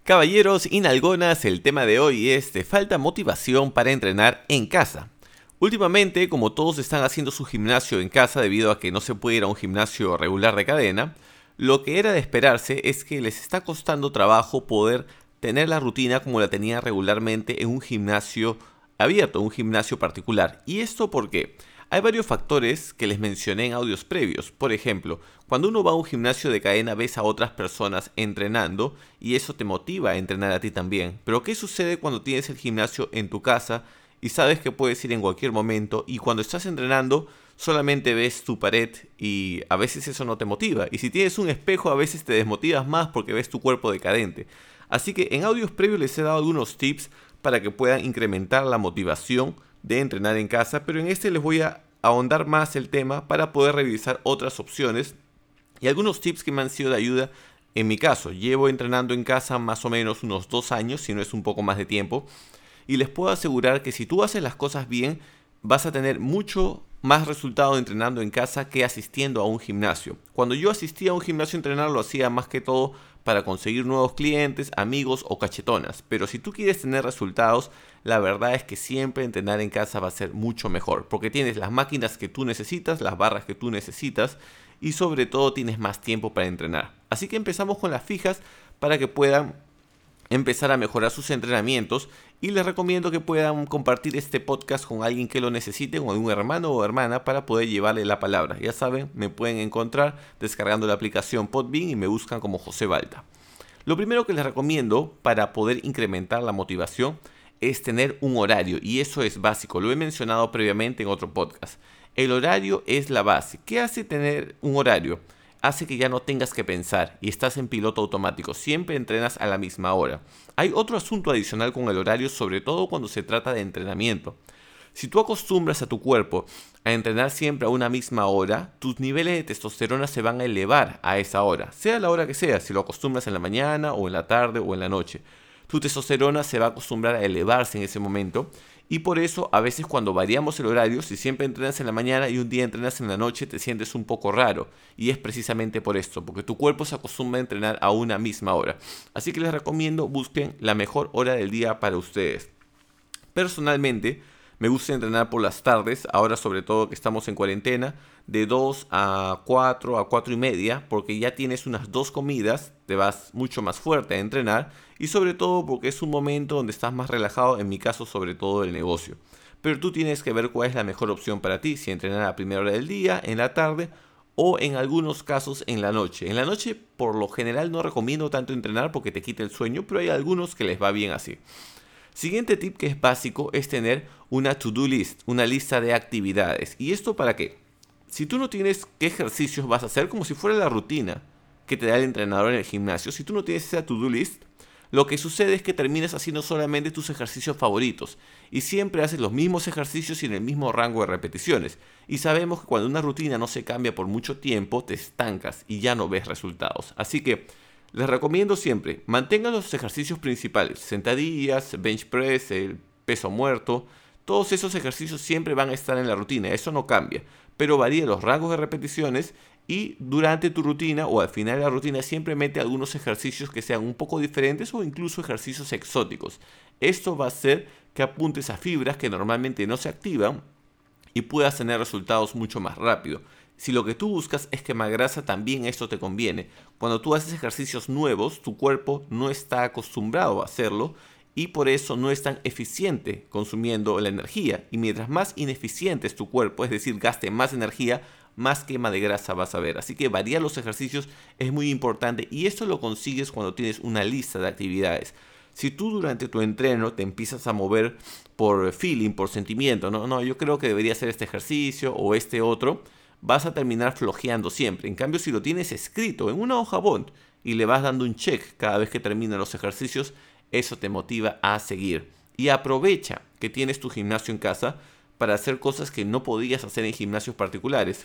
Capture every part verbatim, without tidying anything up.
Caballeros y nalgonas, el tema de hoy es: ¿te falta motivación para entrenar en casa? Últimamente, como todos están haciendo su gimnasio en casa debido a que no se puede ir a un gimnasio regular de cadena, lo que era de esperarse es que les está costando trabajo poder tener la rutina como la tenían regularmente en un gimnasio abierto, un gimnasio particular. ¿Y esto por qué? Hay varios factores que les mencioné en audios previos. Por ejemplo, cuando uno va a un gimnasio de cadena ves a otras personas entrenando y eso te motiva a entrenar a ti también. Pero ¿qué sucede cuando tienes el gimnasio en tu casa y sabes que puedes ir en cualquier momento y cuando estás entrenando solamente ves tu pared y a veces eso no te motiva? Y si tienes un espejo a veces te desmotivas más porque ves tu cuerpo decadente. Así que en audios previos les he dado algunos tips para que puedan incrementar la motivación de entrenar en casa, pero en este les voy a ahondar más el tema para poder revisar otras opciones y algunos tips que me han sido de ayuda. En mi caso, llevo entrenando en casa más o menos unos dos años, si no es un poco más de tiempo, y les puedo asegurar que si tú haces las cosas bien, vas a tener mucho más resultado entrenando en casa que asistiendo a un gimnasio. Cuando yo asistía a un gimnasio a entrenar, lo hacía más que todo para conseguir nuevos clientes, amigos o cachetonas. Pero si tú quieres tener resultados, la verdad es que siempre entrenar en casa va a ser mucho mejor, porque tienes las máquinas que tú necesitas, las barras que tú necesitas y sobre todo tienes más tiempo para entrenar. Así que empezamos con las fijas para que puedan empezar a mejorar sus entrenamientos, y les recomiendo que puedan compartir este podcast con alguien que lo necesite, con algún hermano o hermana, para poder llevarle la palabra. Ya saben, me pueden encontrar descargando la aplicación Podbean y me buscan como José Balta. Lo primero que les recomiendo para poder incrementar la motivación es tener un horario, y eso es básico, lo he mencionado previamente en otro podcast. El horario es la base. ¿Qué hace tener un horario? Hace que ya no tengas que pensar y estás en piloto automático, siempre entrenas a la misma hora. Hay otro asunto adicional con el horario, sobre todo cuando se trata de entrenamiento. Si tú acostumbras a tu cuerpo a entrenar siempre a una misma hora, tus niveles de testosterona se van a elevar a esa hora, sea la hora que sea, si lo acostumbras en la mañana o en la tarde o en la noche. Tu testosterona se va a acostumbrar a elevarse en ese momento. Y por eso a veces cuando variamos el horario, si siempre entrenas en la mañana y un día entrenas en la noche, te sientes un poco raro. Y es precisamente por esto, porque tu cuerpo se acostumbra a entrenar a una misma hora. Así que les recomiendo busquen la mejor hora del día para ustedes. Personalmente, me gusta entrenar por las tardes, ahora sobre todo que estamos en cuarentena, de dos a cuatro, a cuatro y media, porque ya tienes unas dos comidas, te vas mucho más fuerte a entrenar, y sobre todo porque es un momento donde estás más relajado, en mi caso sobre todo el negocio. Pero tú tienes que ver cuál es la mejor opción para ti, si entrenar a primera hora del día, en la tarde, o en algunos casos en la noche. En la noche por lo general no recomiendo tanto entrenar porque te quita el sueño, pero hay algunos que les va bien así. Siguiente tip que es básico es tener una to-do list, una lista de actividades. ¿Y esto para qué? Si tú no tienes qué ejercicios vas a hacer, como si fuera la rutina que te da el entrenador en el gimnasio, si tú no tienes esa to-do list, lo que sucede es que terminas haciendo solamente tus ejercicios favoritos y siempre haces los mismos ejercicios y en el mismo rango de repeticiones. Y sabemos que cuando una rutina no se cambia por mucho tiempo, te estancas y ya no ves resultados. Así que les recomiendo siempre, mantengan los ejercicios principales, sentadillas, bench press, el peso muerto. Todos esos ejercicios siempre van a estar en la rutina, eso no cambia, pero varía los rangos de repeticiones y durante tu rutina o al final de la rutina siempre mete algunos ejercicios que sean un poco diferentes o incluso ejercicios exóticos. Esto va a hacer que apuntes a fibras que normalmente no se activan y puedas tener resultados mucho más rápido. Si lo que tú buscas es quemar grasa, también esto te conviene. Cuando tú haces ejercicios nuevos, tu cuerpo no está acostumbrado a hacerlo y por eso no es tan eficiente consumiendo la energía. Y mientras más ineficiente es tu cuerpo, es decir, gaste más energía, más quema de grasa vas a ver. Así que variar los ejercicios es muy importante y esto lo consigues cuando tienes una lista de actividades. Si tú durante tu entreno te empiezas a mover por feeling, por sentimiento, no, no, yo creo que debería hacer este ejercicio o este otro, vas a terminar flojeando siempre. En cambio, si lo tienes escrito en una hoja bond y le vas dando un check cada vez que terminan los ejercicios, eso te motiva a seguir. Y aprovecha que tienes tu gimnasio en casa para hacer cosas que no podías hacer en gimnasios particulares.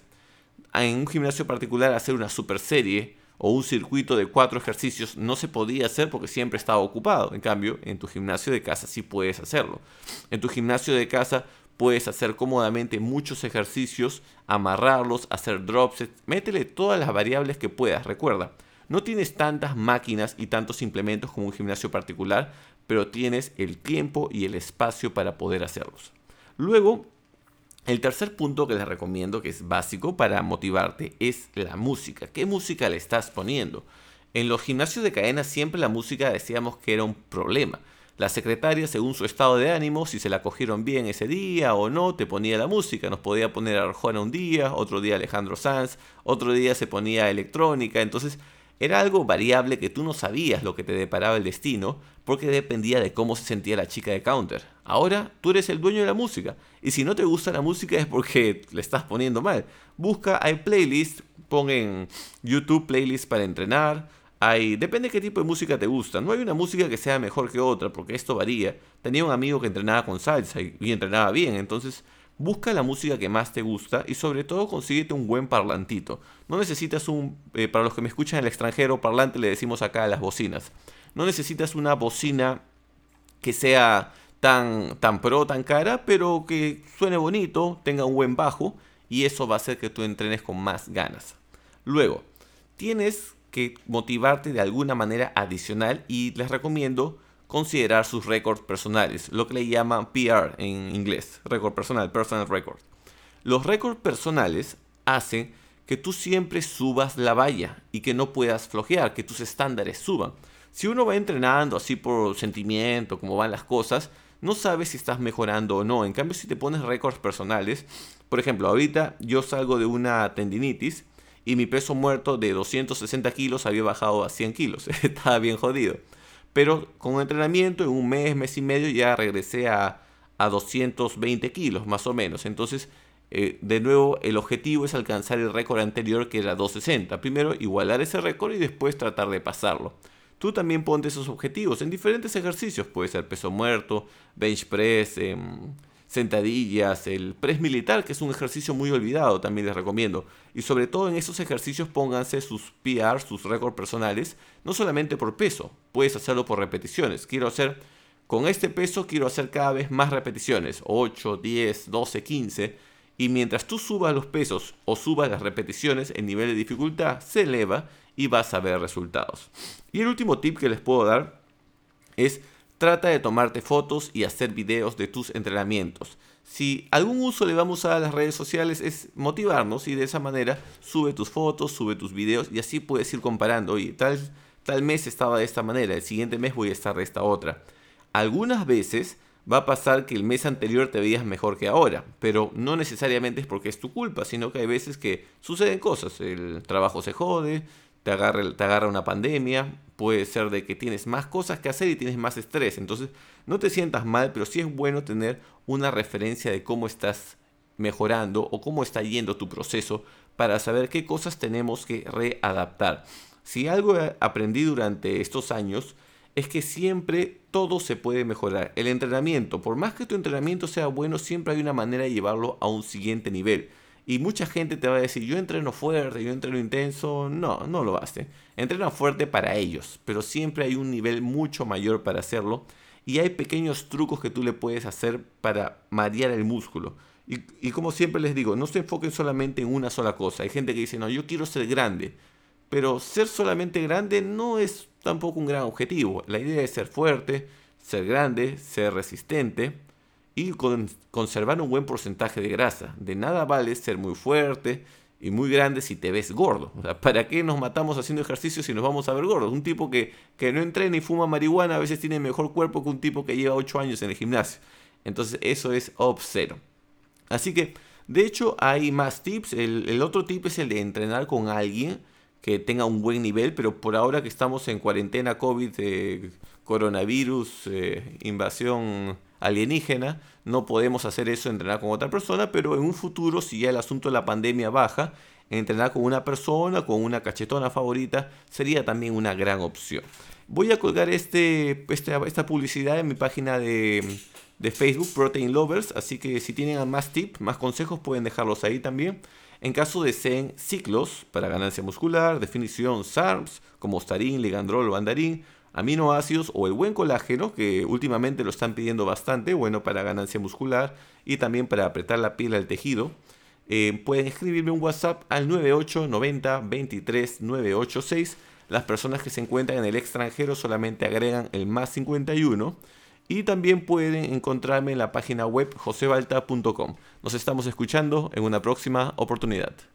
En un gimnasio particular hacer una super serie o un circuito de cuatro ejercicios no se podía hacer porque siempre estaba ocupado. En cambio, en tu gimnasio de casa sí puedes hacerlo. En tu gimnasio de casa puedes hacer cómodamente muchos ejercicios, amarrarlos, hacer drop sets, métele todas las variables que puedas. Recuerda, No tienes tantas máquinas y tantos implementos como un gimnasio particular, pero tienes el tiempo y el espacio para poder hacerlos. Luego, el tercer punto que les recomiendo, que es básico para motivarte, es la música. ¿Qué música le estás poniendo? En los gimnasios de cadena siempre la música decíamos que era un problema. La secretaria, según su estado de ánimo, si se la cogieron bien ese día o no, te ponía la música. Nos podía poner Arjona un día, otro día Alejandro Sanz, otro día se ponía electrónica. Entonces era algo variable que tú no sabías lo que te deparaba el destino, porque dependía de cómo se sentía la chica de counter. Ahora tú eres el dueño de la música, y si no te gusta la música es porque le estás poniendo mal. Busca, hay playlists, pon en YouTube playlists para entrenar. Hay, depende de qué tipo de música te gusta. No hay una música que sea mejor que otra, porque esto varía. Tenía un amigo que entrenaba con salsa y, y entrenaba bien, entonces busca la música que más te gusta y sobre todo consíguete un buen parlantito. No necesitas un, eh, para los que me escuchan en el extranjero, parlante le decimos acá a las bocinas. No necesitas una bocina que sea tan, tan pro, tan cara, pero que suene bonito, tenga un buen bajo y eso va a hacer que tú entrenes con más ganas. Luego, tienes que motivarte de alguna manera adicional y les recomiendo considerar sus récords personales, lo que le llaman P R en inglés, récord personal, personal record. Los récords personales hacen que tú siempre subas la valla y que no puedas flojear, que tus estándares suban. Si uno va entrenando así por sentimiento, como van las cosas, no sabes si estás mejorando o no. En cambio, si te pones récords personales, por ejemplo, ahorita yo salgo de una tendinitis y mi peso muerto de doscientos sesenta kilos había bajado a cien kilos. Estaba bien jodido. Pero con entrenamiento, en un mes, mes y medio, ya regresé a, a doscientos veinte kilos, más o menos. Entonces, eh, de nuevo, el objetivo es alcanzar el récord anterior, que era doscientos sesenta. Primero, igualar ese récord y después tratar de pasarlo. Tú también ponte esos objetivos en diferentes ejercicios. Puede ser peso muerto, bench press, eh, sentadillas, el press militar, que es un ejercicio muy olvidado, también les recomiendo. Y sobre todo en esos ejercicios pónganse sus P R, sus récords personales, no solamente por peso, puedes hacerlo por repeticiones. Quiero hacer, con este peso quiero hacer cada vez más repeticiones, ocho, diez, doce, quince. Y mientras tú subas los pesos o subas las repeticiones, el nivel de dificultad se eleva y vas a ver resultados. Y el último tip que les puedo dar es: trata de tomarte fotos y hacer videos de tus entrenamientos. Si algún uso le vamos a dar a las redes sociales es motivarnos y de esa manera sube tus fotos, sube tus videos y así puedes ir comparando. Oye, tal, tal mes estaba de esta manera, el siguiente mes voy a estar de esta otra. Algunas veces va a pasar que el mes anterior te veías mejor que ahora, pero no necesariamente es porque es tu culpa, sino que hay veces que suceden cosas. El trabajo se jode, te agarra, te agarra una pandemia, puede ser de que tienes más cosas que hacer y tienes más estrés. Entonces no te sientas mal, pero sí es bueno tener una referencia de cómo estás mejorando o cómo está yendo tu proceso para saber qué cosas tenemos que readaptar. Si algo aprendí durante estos años es que siempre todo se puede mejorar. El entrenamiento, por más que tu entrenamiento sea bueno, siempre hay una manera de llevarlo a un siguiente nivel. Y mucha gente te va a decir, yo entreno fuerte, yo entreno intenso. No, no lo hace. Entrena fuerte para ellos, pero siempre hay un nivel mucho mayor para hacerlo. Y hay pequeños trucos que tú le puedes hacer para marear el músculo. Y, y como siempre les digo, no se enfoquen solamente en una sola cosa. Hay gente que dice, no, yo quiero ser grande. Pero ser solamente grande no es tampoco un gran objetivo. La idea es ser fuerte, ser grande, ser resistente y con, conservar un buen porcentaje de grasa. De nada vale ser muy fuerte y muy grande si te ves gordo. O sea, ¿para qué nos matamos haciendo ejercicio si nos vamos a ver gordos? Un tipo que, que no entrena y fuma marihuana a veces tiene mejor cuerpo que un tipo que lleva ocho años en el gimnasio. Entonces eso es obsceno. Así que, de hecho, hay más tips. El, el otro tip es el de entrenar con alguien que tenga un buen nivel, pero por ahora que estamos en cuarentena COVID, eh, coronavirus, eh, invasión alienígena, no podemos hacer eso, entrenar con otra persona, pero en un futuro, si ya el asunto de la pandemia baja, entrenar con una persona, con una cachetona favorita, sería también una gran opción. Voy a colgar este, este, esta publicidad en mi página de, de Facebook, Protein Lovers, así que si tienen más tips, más consejos, pueden dejarlos ahí también. En caso deseen ciclos para ganancia muscular, definición S A R Ms como Starin, Ligandrol o Andarin, aminoácidos o el buen colágeno, que últimamente lo están pidiendo bastante, bueno para ganancia muscular y también para apretar la piel al tejido, eh, pueden escribirme un WhatsApp al nueve ocho noventa veintitrés nueve ocho seis Las personas que se encuentran en el extranjero solamente agregan el más cincuenta y uno. Y también pueden encontrarme en la página web josebalta punto com. Nos estamos escuchando en una próxima oportunidad.